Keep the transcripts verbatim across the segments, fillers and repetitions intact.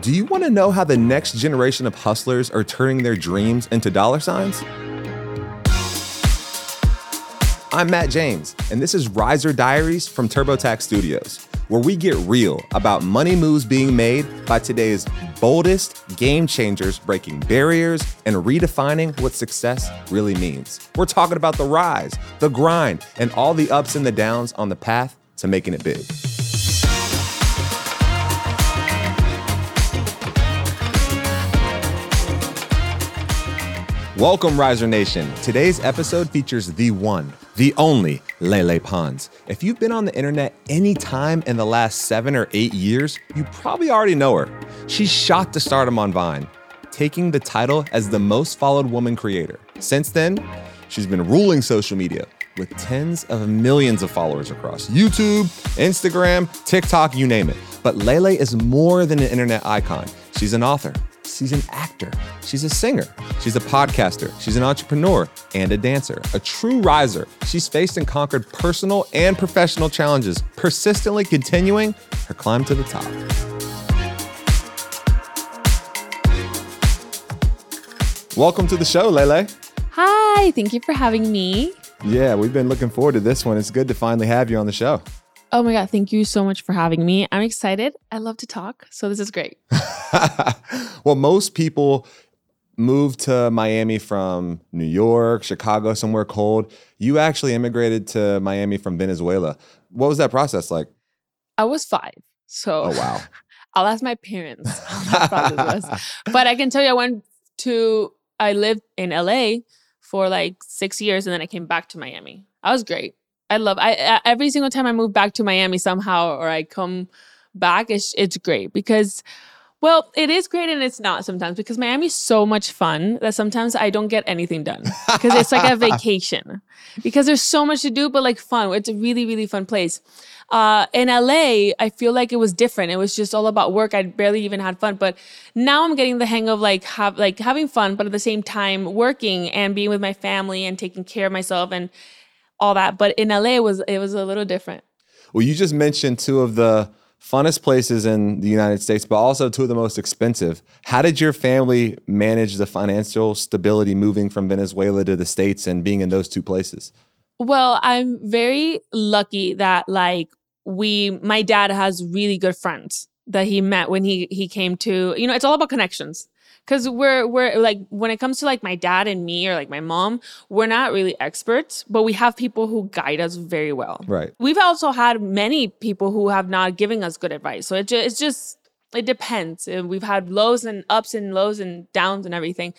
Do you want to know how the next generation of hustlers are turning their dreams into dollar signs? I'm Matt James, and this is Riser Diaries from TurboTax Studios, where we get real about money moves being made by today's boldest game changers, breaking barriers and redefining what success really means. We're talking about the rise, the grind, and all the ups and the downs on the path to making it big. Welcome, Riser Nation. Today's episode features the one, the only Lele Pons. If you've been on the internet any time in the last seven or eight years, you probably already know her. She's shot to stardom on Vine, taking the title as the most followed woman creator. Since then, she's been ruling social media with tens of millions of followers across YouTube, Instagram, TikTok, you name it. But Lele is more than an internet icon. She's an author. She's an actor. She's a singer. She's a podcaster. She's an entrepreneur and a dancer. A true riser. She's faced and conquered personal and professional challenges, persistently continuing her climb to the top. Welcome to the show, Lele. Hi, thank you for having me. Yeah, we've been looking forward to this one. It's good to finally have you on the show. Oh my God, thank you so much for having me. I'm excited. I love to talk, so this is great. Well, most people move to Miami from New York, Chicago, somewhere cold. You actually immigrated to Miami from Venezuela. What was that process like? I was five, so oh, wow. I'll ask my parents how that process was. But I can tell you I went to, I lived in L A for like six years and then I came back to Miami. I was great. I love, I, I every single time I move back to Miami somehow or I come back, it's, it's great because, well, it is great and it's not sometimes because Miami's so much fun that sometimes I don't get anything done because it's like a vacation because there's so much to do, but like fun. It's a really, really fun place. Uh, in L A, I feel like it was different. It was just all about work. I barely even had fun, but now I'm getting the hang of like have like having fun, but at the same time working and being with my family and taking care of myself and all that. But in L A, it was it was a little different. Well, you just mentioned two of the funnest places in the United States, but also two of the most expensive. How did your family manage the financial stability moving from Venezuela to the States and being in those two places? Well, I'm very lucky that like we, my dad has really good friends that he met when he he came to, you know, it's all about connections. Because we're, we're like, when it comes to like my dad and me or like my mom, we're not really experts, but we have people who guide us very well. Right. We've also had many people who have not given us good advice. So it ju- it's just, it depends. We've had lows and ups and lows and downs and everything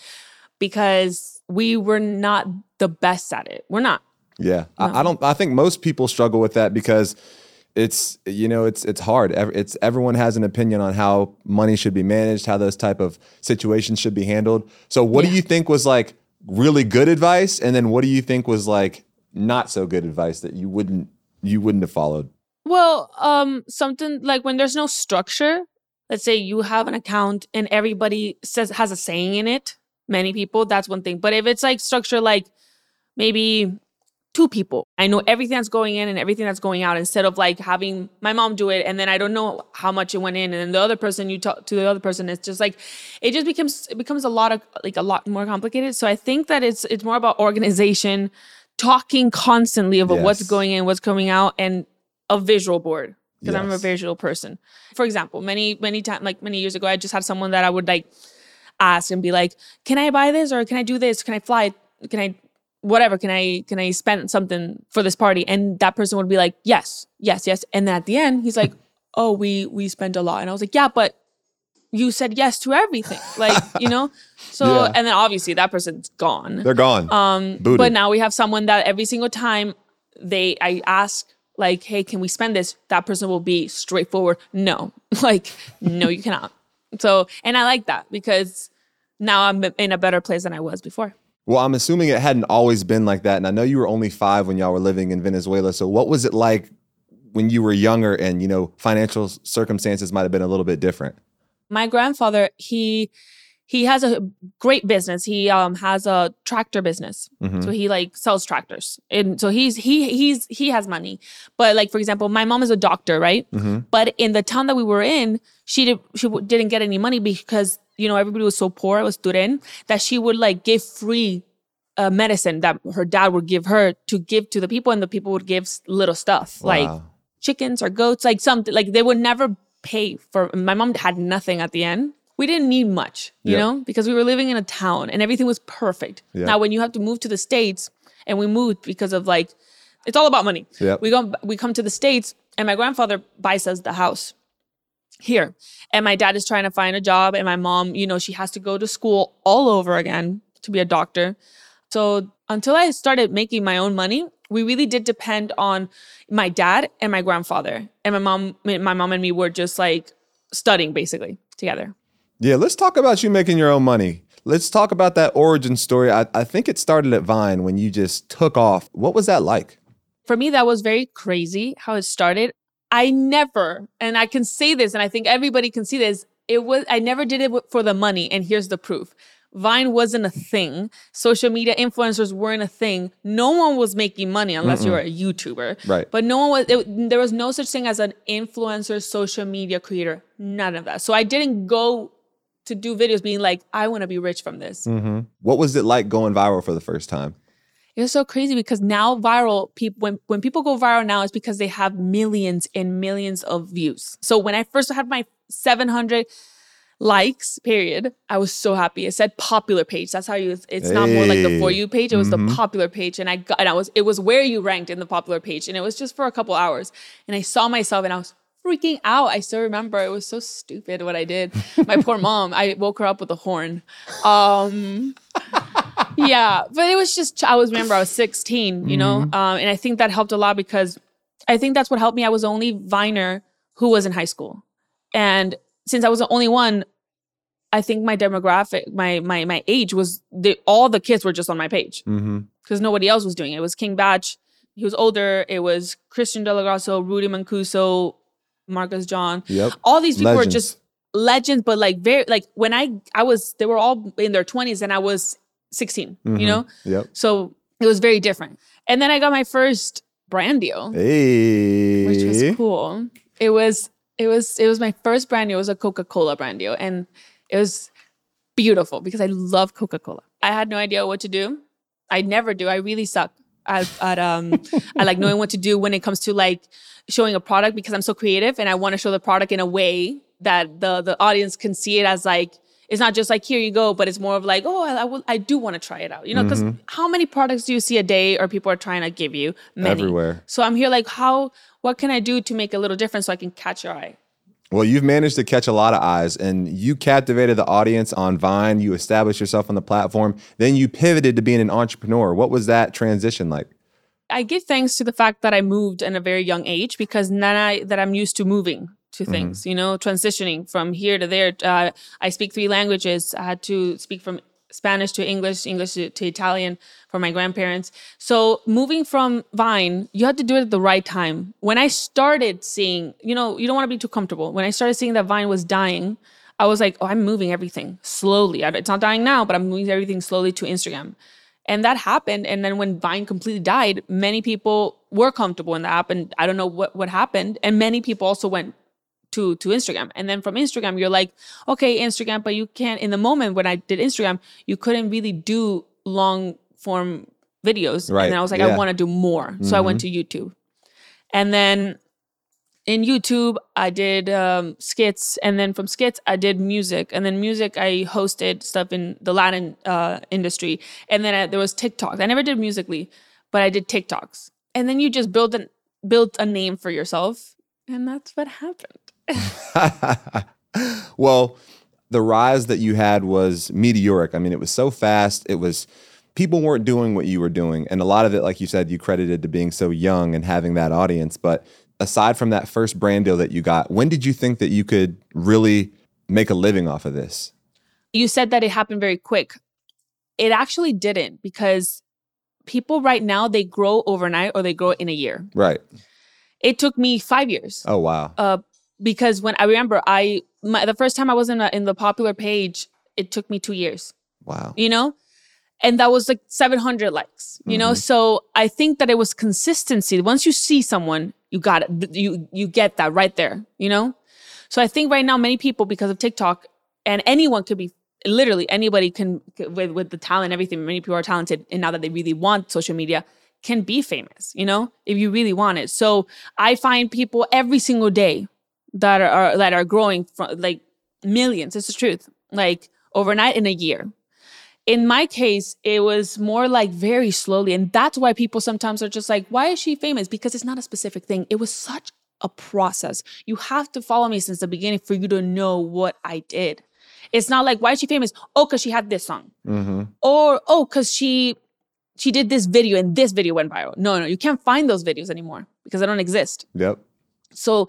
because we were not the best at it. We're not. Yeah. No. I, I don't, I think most people struggle with that because It's, you know, it's it's hard. It's everyone has an opinion on how money should be managed, how those type of situations should be handled. So what yeah. do you think was like really good advice? And then what do you think was like not so good advice that you wouldn't you wouldn't have followed? Well, um, something like when there's no structure, let's say you have an account and everybody says has a saying in it, many people, that's one thing. But if it's like structure like maybe two people. I know everything that's going in and everything that's going out instead of like having my mom do it and then I don't know how much it went in and then the other person you talk to the other person. It's just like it just becomes it becomes a lot of like a lot more complicated. So I think that it's it's more about organization, talking constantly about yes. what's going in, what's coming out, and a visual board because yes. I'm a visual person. For example, many many times like many years ago, I just had someone that I would like ask and be like, "Can I buy this or can I do this? Can I fly? Can I?" Whatever, can I can I spend something for this party? And that person would be like, yes, yes, yes. And then at the end, he's like, oh, we we spent a lot. And I was like, yeah, but you said yes to everything. Like, you know? So, yeah. And then obviously that person's gone. They're gone. Um, Booted. But now we have someone that every single time they I ask, like, hey, can we spend this? That person will be straightforward. No. Like, no, you cannot. So, and I like that because now I'm in a better place than I was before. Well, I'm assuming it hadn't always been like that. And I know you were only five when y'all were living in Venezuela. So what was it like when you were younger and, you know, financial circumstances might have been a little bit different? My grandfather, he he has a great business. He um has a tractor business. Mhm. So he like sells tractors. And so he's he he's he has money. But like for example, my mom is a doctor, right? Mhm. But in the town that we were in, she did she w- didn't get any money because, you know, everybody was so poor, it was student, that she would like give free uh, medicine that her dad would give her to give to the people, and the people would give s- little stuff like Wow. chickens or goats, like something. Like they would never pay for. My mom had nothing at the end. We didn't need much, you Yep. know, because we were living in a town and everything was perfect. Yep. Now, when you have to move to the States, and we moved because of like, it's all about money. Yep. We go, we come to the States, and my grandfather buys us the house here, and my dad is trying to find a job, and my mom, you know, she has to go to school all over again to be a doctor. So until I started making my own money, we really did depend on my dad and my grandfather. And my mom, my mom and me were just like studying basically together. Yeah, let's talk about you making your own money. Let's talk about that origin story. I, I think it started at Vine when you just took off. What was that like? For me, that was very crazy how it started. I never, and I can say this, and I think everybody can see this, it was, I never did it for the money. And here's the proof. Vine wasn't a thing. Social media influencers weren't a thing. No one was making money unless Mm-mm. you were a YouTuber. Right. But no one was, it, there was no such thing as an influencer social media creator. None of that. So I didn't go to do videos being like, I want to be rich from this. Mm-hmm. What was it like going viral for the first time? It was so crazy because now viral people, when, when people go viral now, it's because they have millions and millions of views. So when I first had my seven hundred likes, period, I was so happy. It said popular page. That's how you, it's not more like the Hey. For You page. It was Mhm. the popular page. And I got, and I was, it was where you ranked in the popular page. And it was just for a couple hours. And I saw myself and I was freaking out. I still remember it was so stupid what I did. My poor mom, I woke her up with a horn. Um, yeah, but it was just, I was, remember I was sixteen, you know? Mhm. Um, and I think that helped a lot because I think that's what helped me. I was the only Viner who was in high school. And since I was the only one, I think my demographic, my my my age was, the, all the kids were just on my page Mm-hmm. because nobody else was doing it. It was King Batch. He was older. It was Christian De La Grasso, Rudy Mancuso, Marcus John. Yep. All these people Legends. were just legends, but like very, like when I, I was, they were all in their twenties and I was sixteen, Mhm. you know? Yep. So it was very different. And then I got my first brand deal, Hey. which was cool. It was, it was, it was my first brand deal. It was a Coca-Cola brand deal. And it was beautiful because I love Coca-Cola. I had no idea what to do. I never do. I really suck at, at um, I like knowing what to do when it comes to like showing a product because I'm so creative and I want to show the product in a way that the the audience can see it as like, it's not just like, here you go, but it's more of like, oh, I, I, will, I do want to try it out. You know, because Mhm. how many products do you see a day or people are trying to give you? Many. Everywhere. So I'm here like, how, what can I do to make a little difference so I can catch your eye? Well, you've managed to catch a lot of eyes and you captivated the audience on Vine. You established yourself on the platform. Then you pivoted to being an entrepreneur. What was that transition like? I give thanks to the fact that I moved at a very young age because then I that I'm used to moving to things, mm-hmm. you know, transitioning from here to there. Uh, I speak three languages. I had to speak from Spanish to English, English to, to Italian for my grandparents. So moving from Vine, you had to do it at the right time. When I started seeing, you know, you don't want to be too comfortable. When I started seeing that Vine was dying, I was like, oh, I'm moving everything slowly. It's not dying now, but I'm moving everything slowly to Instagram. And that happened. And then when Vine completely died, many people were comfortable in the app. And I don't know what, what happened. And many people also went to, to Instagram. And then from Instagram, you're like, okay, Instagram, but you can't, in the moment when I did Instagram, you couldn't really do long form videos. Right. And then I was like, yeah. I want to do more. So mm-hmm. I went to YouTube. And then in YouTube, I did um, skits. And then from skits, I did music. And then music, I hosted stuff in the Latin uh, industry. And then I, there was TikTok. I never did Musical.ly, but I did TikToks. And then you just build, an, build a name for yourself. And that's what happened. Well, the rise that you had was meteoric. I mean, it was so fast. It was, people weren't doing what you were doing. And a lot of it, like you said, you credited to being so young and having that audience. But aside from that first brand deal that you got, when did you think that you could really make a living off of this? You said that it happened very quick. It actually didn't, because people right now, they grow overnight or they grow in a year. Right. It took me five years. Oh, wow. Uh, because when I remember, I my, the first time I was in, a, in the popular page, it took me two years. Wow. You know? And that was like seven hundred likes, you mm-hmm. know? So I think that it was consistency. Once you see someone, you got it. You, you get that right there, you know? So I think right now, many people, because of TikTok, and anyone could be, literally anybody can, with, with the talent, everything, many people are talented. And now that they really want social media, can be famous, you know, if you really want it. So I find people every single day that are, that are growing from like millions. It's the truth. Like overnight in a year. In my case, it was more like very slowly. And that's why people sometimes are just like, why is she famous? Because it's not a specific thing. It was such a process. You have to follow me since the beginning for you to know what I did. It's not like, why is she famous? Oh, because she had this song. Mm-hmm. Or, oh, because she she did this video and this video went viral. No, no, you can't find those videos anymore because they don't exist. Yep. So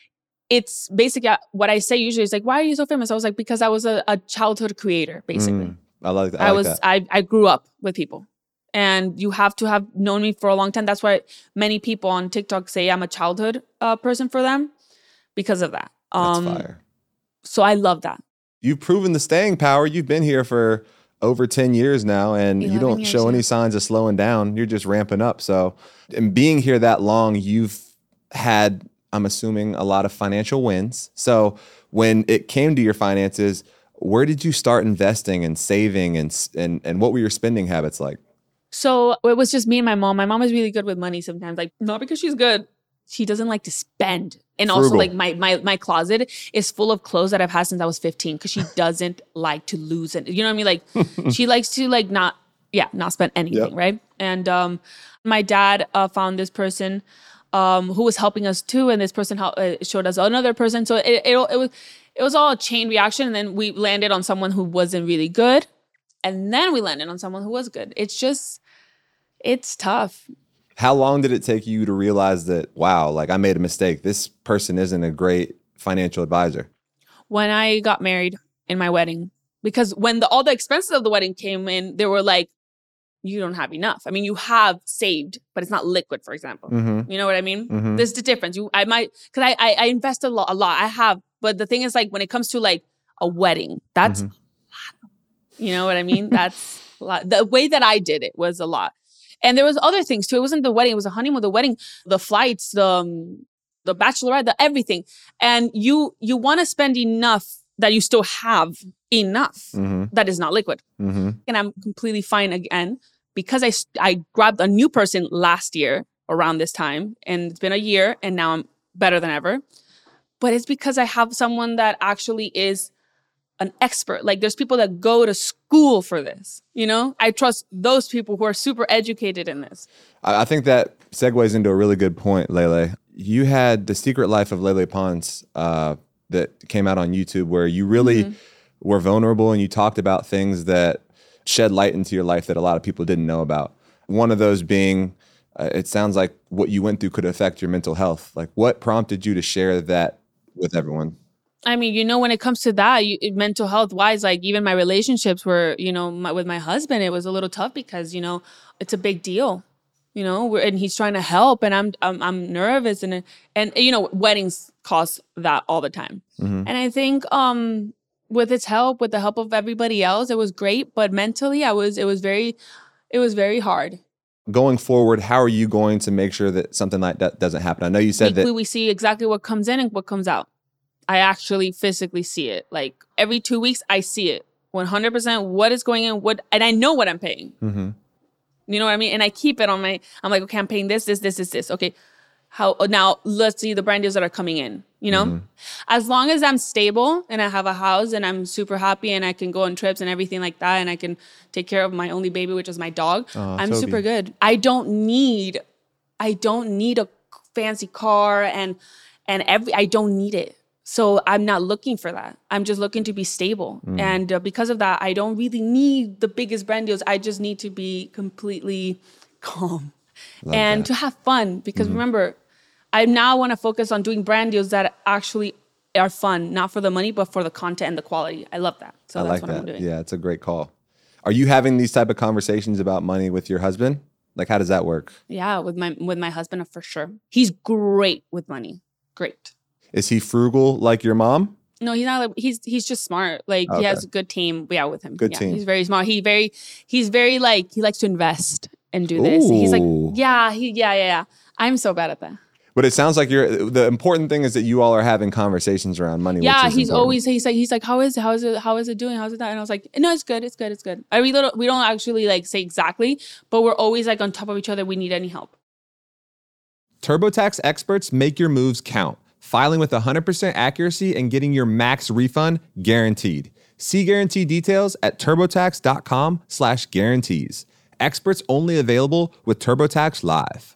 it's basically what I say usually is like, why are you so famous? I was like, because I was a, a childhood creator, basically. Mm. I like that. I, I like was, that. I, I grew up with people, and you have to have known me for a long time. That's why many people on TikTok say I'm a childhood uh, person for them because of that. Um, That's fire. So I love that. You've proven the staying power. You've been here for over ten years now, and you don't show yeah. any signs of slowing down. You're just ramping up. So, and being here that long, you've had, I'm assuming, a lot of financial wins. So when it came to your finances, where did you start investing and saving, and and and what were your spending habits like? So it was just me and my mom. My mom is really good with money sometimes. Like, not because she's good. She doesn't like to spend. And Frugal. Also, like, my my my closet is full of clothes that I've had since I was fifteen because she doesn't like to lose it. You know what I mean? Like, she likes to, like, not, yeah, not spend anything, yep. right? And um, my dad uh, found this person um, who was helping us too. And this person helped, uh, showed us another person. So it, it, it was... It was all a chain reaction, and then we landed on someone who wasn't really good, and then we landed on someone who was good. It's just, it's tough. How long did it take you to realize that, wow, like I made a mistake? This person isn't a great financial advisor. When I got married in my wedding, because when the, all the expenses of the wedding came in, they were like, you don't have enough. I mean, you have saved, but it's not liquid, for example. Mm-hmm. You know what I mean? Mm-hmm. There's the difference. You, I might, because I, I, I invested a lot, a lot. I have, but the thing is, like, when it comes to like a wedding, that's mm-hmm. a lot. You know what I mean? That's a lot. The way that I did it was a lot. And there was other things too. It wasn't the wedding. It was a honeymoon, the wedding, the flights, the, um, the bachelorette, the everything. And you, you want to spend enough that you still have enough mm-hmm. that is not liquid. Mm-hmm. And I'm completely fine again. Because I, I grabbed a new person last year around this time, and it's been a year, and now I'm better than ever. But it's because I have someone that actually is an expert. Like, there's people that go to school for this, you know? I trust those people who are super educated in this. I think that segues into a really good point, Lele. You had The Secret Life of Lele Pons uh, that came out on YouTube, where you really mm-hmm. were vulnerable, and you talked about things that shed light into your life that a lot of people didn't know about. One of those being, uh, it sounds like what you went through could affect your mental health. Like, what prompted you to share that with everyone? I mean, you know, when it comes to that, you, mental health wise, like even my relationships were, you know, my, with my husband, it was a little tough because, you know, it's a big deal, you know, we're, and he's trying to help, and I'm, I'm, I'm nervous, and, and, you know, weddings cost that all the time. Mm-hmm. And I think, um, with its help, with the help of everybody else, it was great. But mentally, I was, it was very, it was very hard. Going forward, how are you going to make sure that something like that doesn't happen? I know you said Weekly, that we see exactly what comes in and what comes out. I actually physically see it. Like every two weeks, I see it one hundred percent what is going in, what, and I know what I'm paying. Mm-hmm. You know what I mean? And I keep it on my, I'm like, okay, I'm paying this, this, this, this, this. Okay. How now let's see the brand deals that are coming in, you know, mm-hmm. as long as I'm stable and I have a house and I'm super happy and I can go on trips and everything like that. And I can take care of my only baby, which is my dog. Oh, I'm Toby. super good. I don't need, I don't need a fancy car and, and every, I don't need it. So I'm not looking for that. I'm just looking to be stable. Mm. And uh, because of that, I don't really need the biggest brand deals. I just need to be completely calm Love and that. to have fun. Because mm-hmm. remember, I now want to focus on doing brand deals that actually are fun, not for the money, but for the content and the quality. I love that. So I that's like what that. I'm doing. Yeah, it's a great call. Are you having these type of conversations about money with your husband? Like, how does that work? Yeah, with my with my husband, for sure. He's great with money. Great. Is he frugal like your mom? No, he's not. Like, he's he's just smart. Like Okay. he has a good team. Yeah, with him. Good yeah, team. He's very smart. He very he's very like he likes to invest and do this. He's like Ooh. yeah he yeah yeah yeah. I'm so bad at that. But it sounds like you're. The important thing is that you all are having conversations around money. Yeah, which is he's important. always he's like he's like how is it how is it how is it doing how's it that and I was like no it's good it's good it's good. I we don't we don't actually like say exactly, but we're always like on top of each other. We need any help. TurboTax experts make your moves count, filing with one hundred percent accuracy and getting your max refund guaranteed. See guarantee details at turbotax.com slash guarantees. Experts only available with TurboTax Live.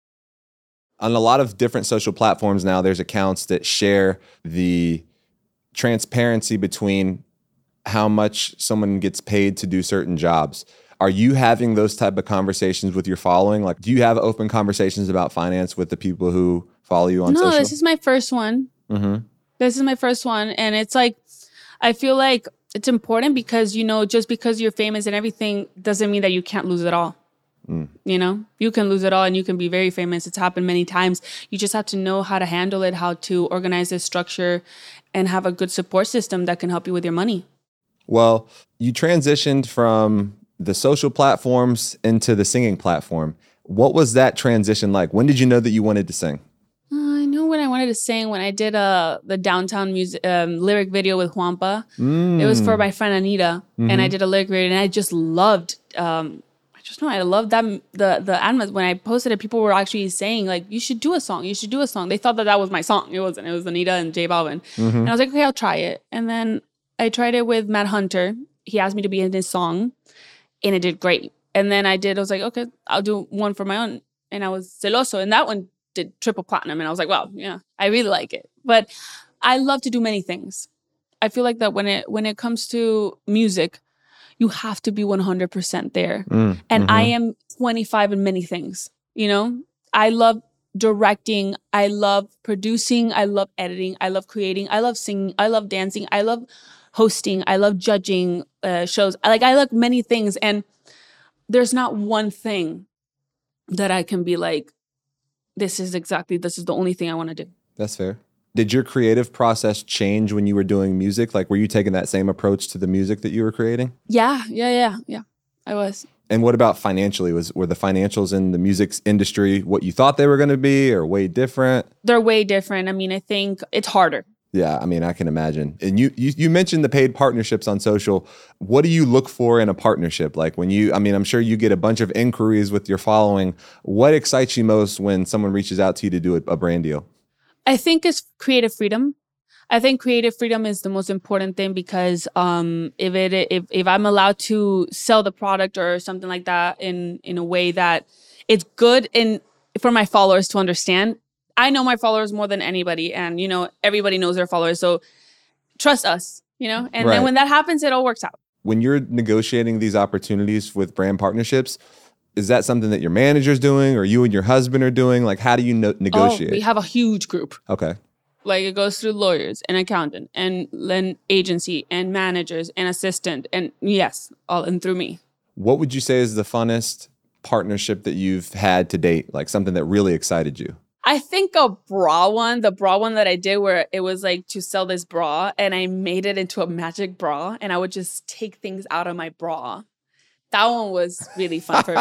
On a lot of different social platforms now, there's accounts that share the transparency between how much someone gets paid to do certain jobs. Are you having those type of conversations with your following? Like, do you have open conversations about finance with the people who follow you on no, social? No, this is my first one. Mm-hmm. This is my first one. And it's like, I feel like it's important because, you know, just because you're famous and everything doesn't mean that you can't lose it all. Mm. You know, you can lose it all and you can be very famous. It's happened many times. You just have to know how to handle it, how to organize this structure and have a good support system that can help you with your money. Well, you transitioned from the social platforms into the singing platform. What was that transition like? When did you know that you wanted to sing? Uh, I knew when I wanted to sing when I did uh, the downtown music um, lyric video with Juanpa. Mm. It was for my friend Anita, mm-hmm. and I did a lyric video, and I just loved. Um, Just know I love that the the animals. When I posted it, people were actually saying like, "You should do a song. You should do a song." They thought that that was my song. It wasn't. It was Anita and J Balvin. Mm-hmm. And I was like, "Okay, I'll try it." And then I tried it with Matt Hunter. He asked me to be in his song, and it did great. And then I did. I was like, "Okay, I'll do one for my own." And I was Celoso, and that one did triple platinum. And I was like, "Wow, yeah, I really like it." But I love to do many things. I feel like that when it when it comes to music, you have to be one hundred percent there. Mm, and mm-hmm. I am twenty-five in many things, you know? I love directing. I love producing. I love editing. I love creating. I love singing. I love dancing. I love hosting. I love judging uh, shows. Like, I like many things. And there's not one thing that I can be like, this is exactly, this is the only thing I want to do. That's fair. Did your creative process change when you were doing music? Like, were you taking that same approach to the music that you were creating? Yeah, yeah, yeah, yeah. I was. And what about financially? Was were the financials in the music industry what you thought they were going to be, or way different? They're way different. I mean, I think it's harder. Yeah, I mean, I can imagine. And you, you you mentioned the paid partnerships on social. What do you look for in a partnership? Like when you, I mean, I'm sure you get a bunch of inquiries with your following. What excites you most when someone reaches out to you to do a, a brand deal? I think it's creative freedom. I think creative freedom is the most important thing because um, if it if if I'm allowed to sell the product or something like that in in a way that it's good in for my followers to understand. I know my followers more than anybody, and you know everybody knows their followers. So trust us, you know. And right. then when that happens, it all works out. When you're negotiating these opportunities with brand partnerships, is that something that your manager's doing or you and your husband are doing? Like, how do you no- negotiate? Oh, we have a huge group. Okay. Like, it goes through lawyers and accountant and then agency and managers and assistant. And yes, all and through me. What would you say is the funnest partnership that you've had to date? Like something that really excited you? I think a bra one, the bra one that I did where it was like to sell this bra and I made it into a magic bra and I would just take things out of my bra. That one was really fun for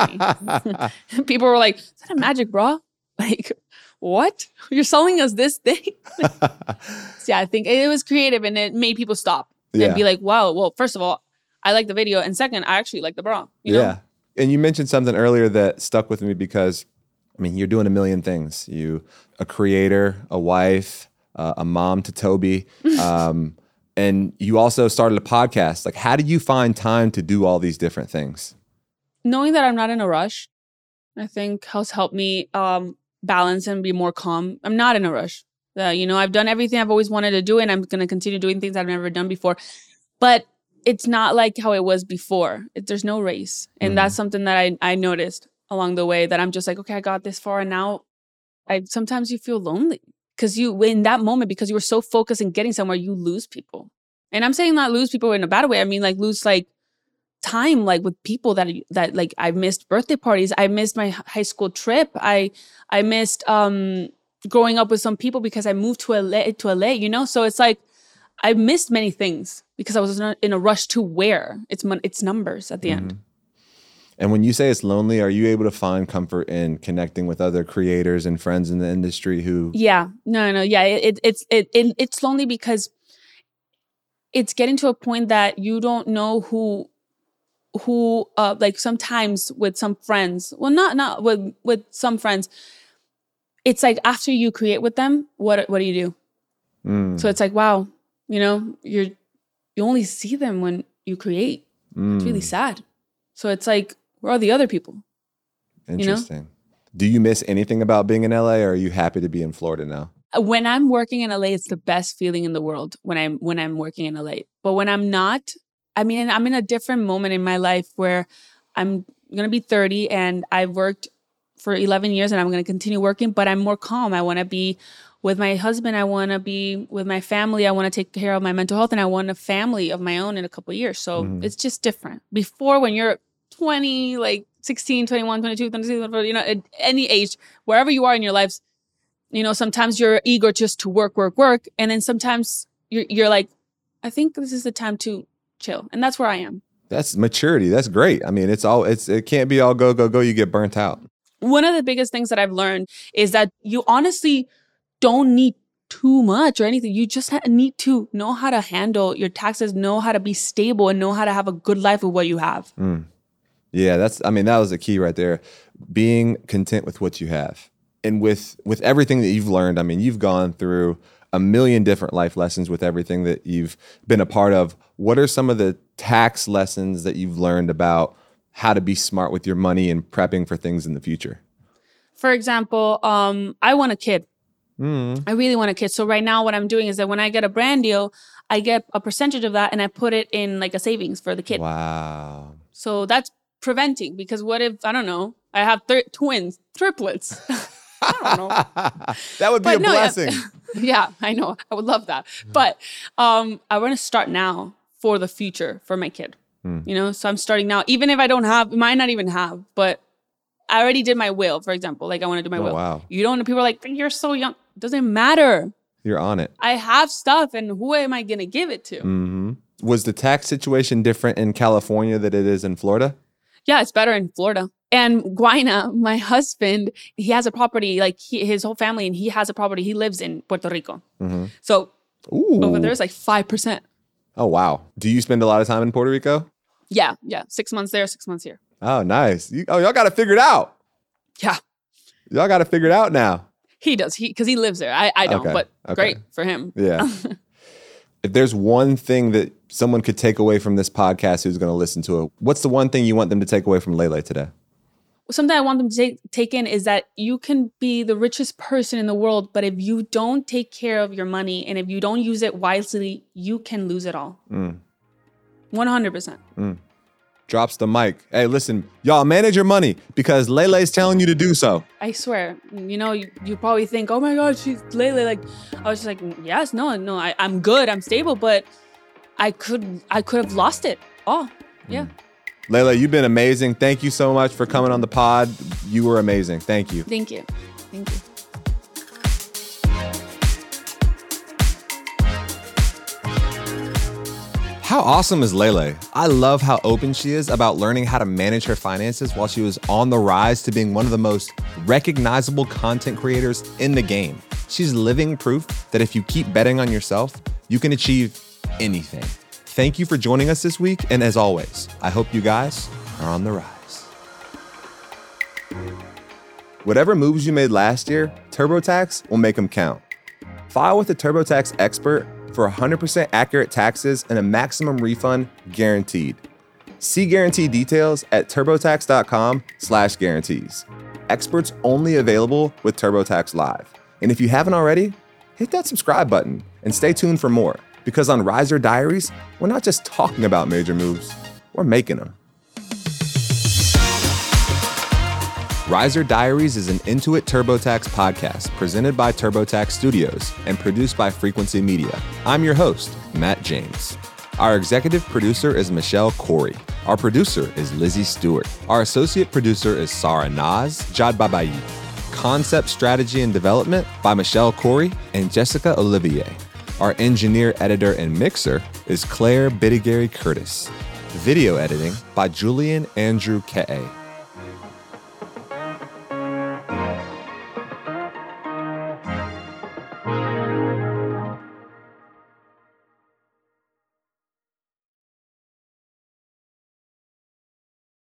me. People were like, is that a magic bra? Like, what? You're selling us this thing? So yeah, I think it was creative and it made people stop yeah. and be like, wow, well, first of all, I like the video. And second, I actually like the bra. You know? Yeah. And you mentioned something earlier that stuck with me because, I mean, you're doing a million things. You, a creator, a wife, uh, a mom to Toby. Um, And you also started a podcast. Like, how do you find time to do all these different things? Knowing that I'm not in a rush, I think has helped me um, balance and be more calm. I'm not in a rush. Uh, you know, I've done everything I've always wanted to do, and I'm going to continue doing things I've never done before. But it's not like how it was before. It, there's no race. And mm-hmm. that's something that I, I noticed along the way, that I'm just like, okay, I got this far. And now I sometimes you feel lonely. Because you, in that moment, because you were so focused in getting somewhere, you lose people. And I'm saying not lose people in a bad way. I mean, like, lose, like, time, like, with people that, that like, I missed birthday parties. I missed my high school trip. I I missed um, growing up with some people because I moved to L A, to L A, you know? So it's like, I missed many things because I was not in a rush to wear. It's it's numbers at the mm-hmm. end. And when you say it's lonely, are you able to find comfort in connecting with other creators and friends in the industry who? Yeah, no, no, yeah. It, it it's it, it it's lonely because it's getting to a point that you don't know who who uh like sometimes with some friends. Well, not not with with some friends. It's like after you create with them, what what do you do? Mm. So it's like, wow, you know, you're you only see them when you create. Mm. It's really sad. So it's like, where are the other people? Interesting. You know? Do you miss anything about being in L A, or are you happy to be in Florida now? When I'm working in L A, it's the best feeling in the world when I'm when I'm working in L A. But when I'm not, I mean, I'm in a different moment in my life where I'm going to be thirty and I've worked for eleven years and I'm going to continue working, but I'm more calm. I want to be with my husband. I want to be with my family. I want to take care of my mental health, and I want a family of my own in a couple of years. So mm-hmm. it's just different. Before, when you're twenty, like sixteen, twenty-one, twenty-two, twenty-three, you know, at any age, wherever you are in your lives, you know, sometimes you're eager just to work, work, work. And then sometimes you're, you're like, I think this is the time to chill. And that's where I am. That's maturity. That's great. I mean, it's all, it's, it can't be all go, go, go. You get burnt out. One of the biggest things that I've learned is that you honestly don't need too much or anything. You just need to know how to handle your taxes, know how to be stable, and know how to have a good life with what you have. Mm. Yeah, that's, I mean, that was the key right there. Being content with what you have. And with, with everything that you've learned, I mean, you've gone through a million different life lessons with everything that you've been a part of. What are some of the tax lessons that you've learned about how to be smart with your money and prepping for things in the future? For example, um, I want a kid. Mm. I really want a kid. So right now what I'm doing is that when I get a brand deal, I get a percentage of that and I put it in like a savings for the kid. Wow. So that's preventing, because what if, I don't know, I have thir- twins, triplets. I don't know. That would be but a no, blessing. Yeah, yeah, I know. I would love that. But um, I want to start now for the future for my kid. Mm. You know, so I'm starting now, even if I don't have, might not even have, but I already did my will, for example. Like I want to do my oh, will. Wow. You don't, people are like, you're so young. It doesn't matter. You're on it. I have stuff, and who am I going to give it to? Mm-hmm. Was the tax situation different in California than it is in Florida? Yeah, it's better in Florida. And Guaina, my husband, he has a property, like he, his whole family, and he has a property. He lives in Puerto Rico. Mm-hmm. So Ooh. Over there is like five percent. Oh, wow. Do you spend a lot of time in Puerto Rico? Yeah, yeah. Six months there, six months here. Oh, nice. You, oh, y'all got it figured out. Yeah. Y'all got it figured out now. He does, he because he lives there. I, I don't, okay. but okay. Great for him. Yeah. If there's one thing that someone could take away from this podcast who's going to listen to it, what's the one thing you want them to take away from Lele today? Something I want them to take, take in is that you can be the richest person in the world, but if you don't take care of your money and if you don't use it wisely, you can lose it all. Mm. one hundred percent. Mm. Drops the mic. Hey, listen, y'all manage your money because Lele's telling you to do so. I swear. You know, you, you probably think, oh my God, she's Lele. Like, I was just like, yes, no, no, I, I'm good. I'm stable, but I could, I could have lost it. Oh, yeah. Mm. Lele, you've been amazing. Thank you so much for coming on the pod. You were amazing. Thank you. Thank you. Thank you. How awesome is Lele? I love how open she is about learning how to manage her finances while she was on the rise to being one of the most recognizable content creators in the game. She's living proof that if you keep betting on yourself, you can achieve anything. Thank you for joining us this week, and as always, I hope you guys are on the rise. Whatever moves you made last year, TurboTax will make them count. File with a TurboTax expert for one hundred percent accurate taxes and a maximum refund guaranteed. See guarantee details at TurboTax.com slash guarantees. Experts only available with TurboTax Live. And if you haven't already, hit that subscribe button and stay tuned for more. Because on Riser Diaries, we're not just talking about major moves, we're making them. Riser Diaries is an Intuit TurboTax podcast presented by TurboTax Studios and produced by Frequency Media. I'm your host, Matt James. Our executive producer is Michelle Corey. Our producer is Lizzie Stewart. Our associate producer is Sarah Naz Jadbabayi. Concept Strategy and Development by Michelle Corey and Jessica Olivier. Our engineer, editor, and mixer is Claire Bidigary Curtis. Video editing by Julian Andrew Ke'e.